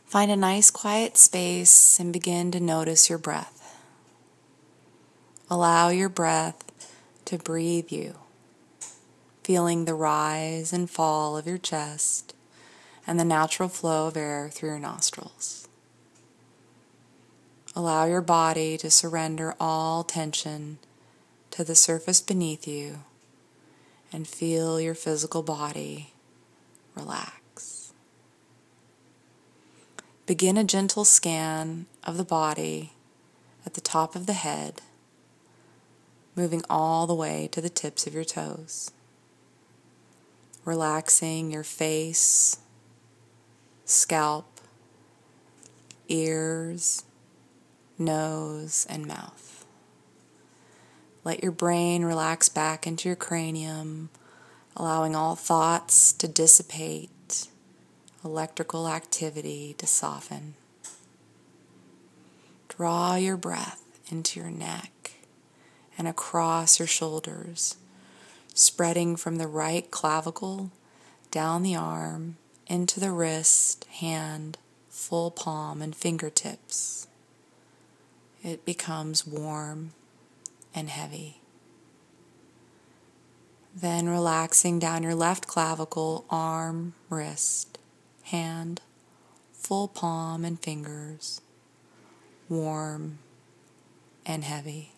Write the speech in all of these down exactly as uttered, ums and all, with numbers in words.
Find a nice quiet space and begin to notice your breath. Allow your breath to breathe you, feeling the rise and fall of your chest and the natural flow of air through your nostrils. Allow your body to surrender all tension to the surface beneath you and feel your physical body relax. Begin a gentle scan of the body at the top of the head, moving all the way to the tips of your toes. Relaxing your face, scalp, ears, nose, and mouth. Let your brain relax back into your cranium, allowing all thoughts to dissipate, electrical activity to soften. Draw your breath into your neck and across your shoulders, spreading from the right clavicle down the arm into the wrist, hand, full palm, and fingertips. It becomes warm and heavy. Then relaxing down your left clavicle, arm, wrist, hand, full palm and fingers, warm and heavy.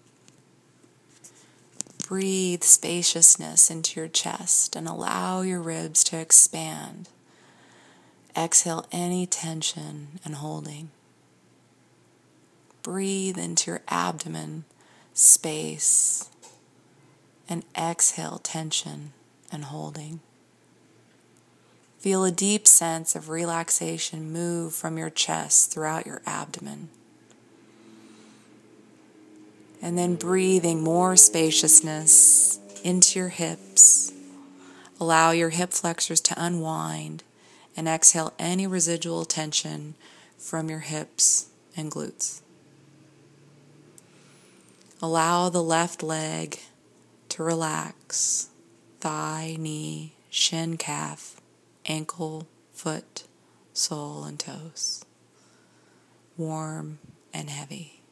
Breathe spaciousness into your chest and allow your ribs to expand. Exhale any tension and holding. Breathe into your abdomen, space, and exhale tension and holding. Feel a deep sense of relaxation move from your chest throughout your abdomen. And then breathing more spaciousness into your hips. Allow your hip flexors to unwind and exhale any residual tension from your hips and glutes. Allow the left leg to relax, thigh, knee, shin, calf, ankle, foot, sole, and toes. Warm and heavy.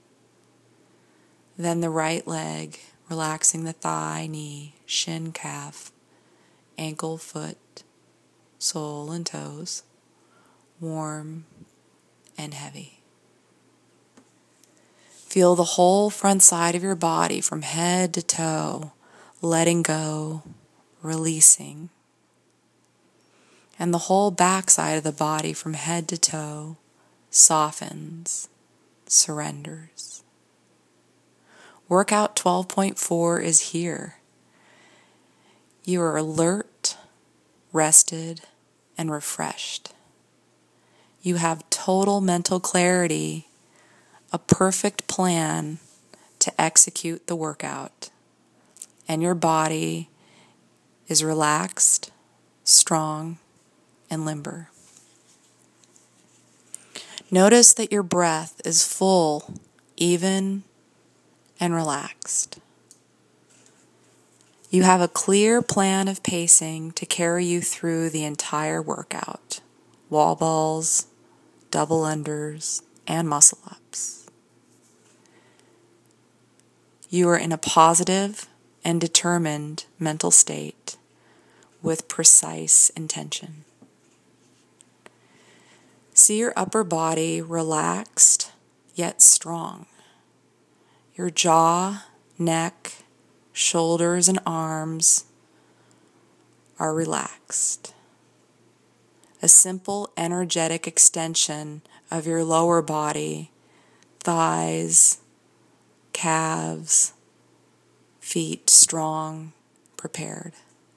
Then the right leg, relaxing the thigh, knee, shin, calf, ankle, foot, sole, and toes. Warm and heavy. Feel the whole front side of your body from head to toe, letting go, releasing. And the whole back side of the body from head to toe softens, surrenders. Workout twelve point four is here. You are alert, rested, and refreshed. You have total mental clarity, a perfect plan to execute the workout, and your body is relaxed, strong, and limber. Notice that your breath is full, even, and relaxed. You have a clear plan of pacing to carry you through the entire workout. Wall balls, double unders, and muscle ups. You are in a positive and determined mental state with precise intention. See your upper body relaxed yet strong. Your jaw, neck, shoulders, and arms are relaxed. A simple energetic extension of your lower body, thighs, calves, feet strong, prepared.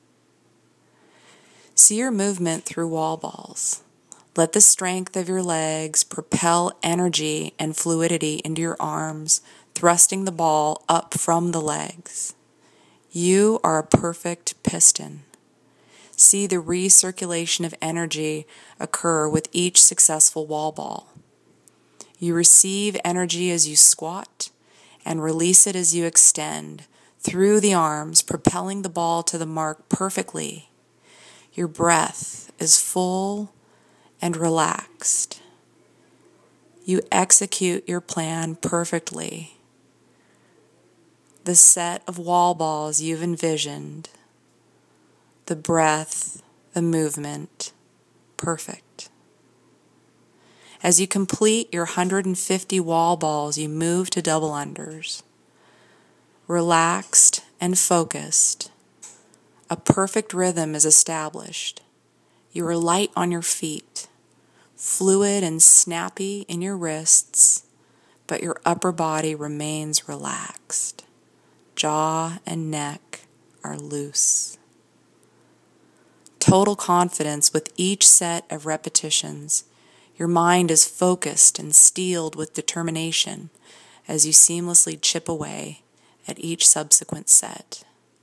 See your movement through wall balls. Let the strength of your legs propel energy and fluidity into your arms, thrusting the ball up from the legs. You are a perfect piston. See the recirculation of energy occur with each successful wall ball. You receive energy as you squat and release it as you extend through the arms, propelling the ball to the mark perfectly. Your breath is full and relaxed. You execute your plan perfectly. The set of wall balls you've envisioned, the breath, the movement, perfect. As you complete your one hundred fifty wall balls, you move to double unders. Relaxed and focused, a perfect rhythm is established. You are light on your feet, fluid and snappy in your wrists, but your upper body remains relaxed. Jaw and neck are loose. Total confidence with each set of repetitions. Your mind is focused and steeled with determination as you seamlessly chip away at each subsequent set.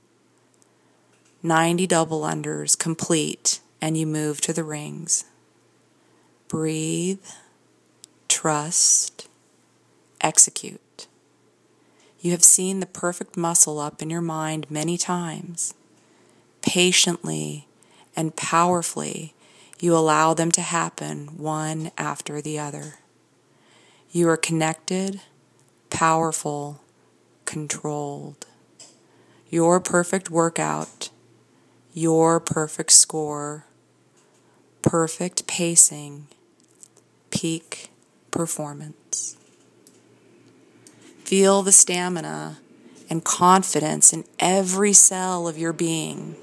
ninety double unders complete, and you move to the rings. Breathe, trust, execute. You have seen the perfect muscle up in your mind many times. Patiently and powerfully, you allow them to happen one after the other. You are connected, powerful, controlled. Your perfect workout, your perfect score, perfect pacing, peak performance. Feel the stamina and confidence in every cell of your being.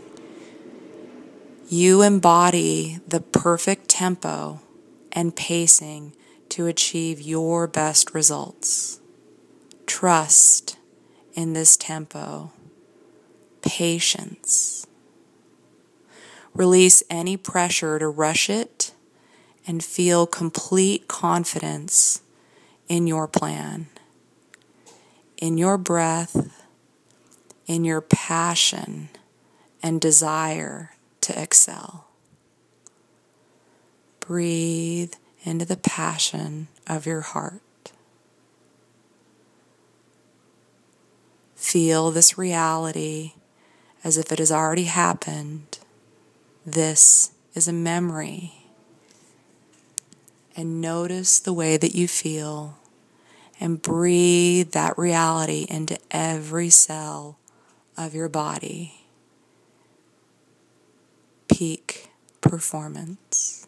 You embody the perfect tempo and pacing to achieve your best results. Trust in this tempo. Patience. Release any pressure to rush it and feel complete confidence in your plan, in your breath, in your passion and desire to excel. Breathe into the passion of your heart. Feel this reality as if it has already happened. This is a memory. And notice the way that you feel and breathe that reality into every cell of your body. Peak performance.